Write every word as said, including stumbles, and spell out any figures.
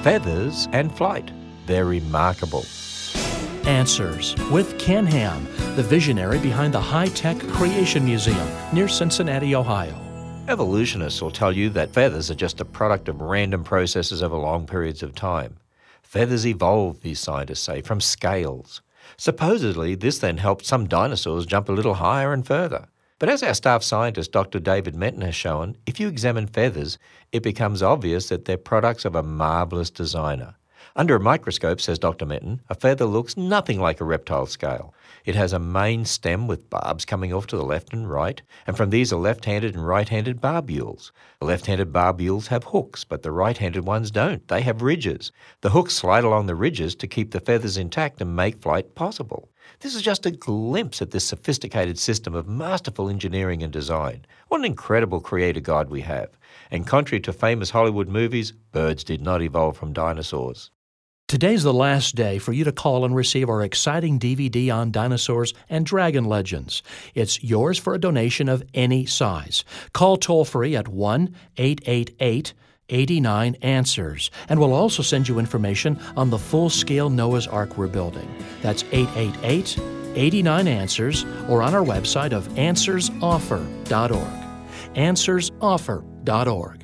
feathers and flight. They're remarkable. Answers with Ken Ham, the visionary behind the High-Tech Creation Museum near Cincinnati, Ohio. Evolutionists will tell you that feathers are just a product of random processes over long periods of time. Feathers evolved, these scientists say, from scales. Supposedly, this then helped some dinosaurs jump a little higher and further. But as our staff scientist, Doctor David Menton, has shown, if you examine feathers, it becomes obvious that they're products of a marvellous designer. Under a microscope, says Doctor Menton, a feather looks nothing like a reptile scale. It has a main stem with barbs coming off to the left and right, and from these are left-handed and right-handed barbules. The left-handed barbules have hooks, but the right-handed ones don't. They have ridges. The hooks slide along the ridges to keep the feathers intact and make flight possible. This is just a glimpse at this sophisticated system of masterful engineering and design. What an incredible creator God we have. And contrary to famous Hollywood movies, birds did not evolve from dinosaurs. Today's the last day for you to call and receive our exciting D V D on dinosaurs and dragon legends. It's yours for a donation of any size. Call toll-free at one eight eight eight, eight nine, answers, and we'll also send you information on the full-scale Noah's Ark we're building. That's eight eight eight, eight nine, answers, or on our website of answers offer dot org. answers offer dot org.